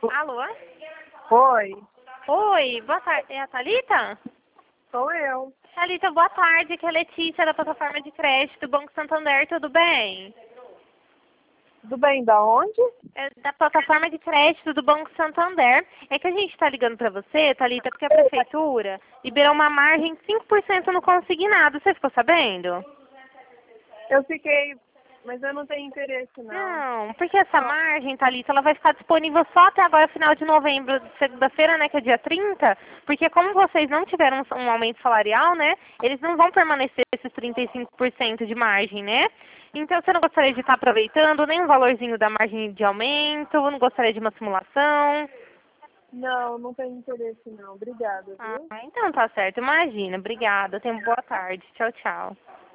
Alô? Oi, Oi, boa tarde. É a Thalita? sou eu. Thalita, boa tarde. Aqui é a Letícia, da plataforma de crédito do Banco Santander. Tudo bem? Tudo bem, da onde? É da plataforma de crédito do Banco Santander. É que a gente está ligando para você, Thalita, porque a prefeitura liberou uma margem de 5% no consignado. Você ficou sabendo? Eu fiquei, mas eu não tenho interesse, não. Não, porque essa margem, Thalita, ela vai ficar disponível só até agora, final de novembro, segunda-feira, né, que é dia 30, porque como vocês não tiveram um aumento salarial, né, eles não vão permanecer esses 35% de margem, né? Então, você não gostaria de estar aproveitando nem o valorzinho da margem de aumento, não gostaria de uma simulação? Não, não tenho interesse, não. Obrigada, Ah, viu? então tá certo, imagina. Obrigada, tenha uma boa tarde. Tchau, tchau.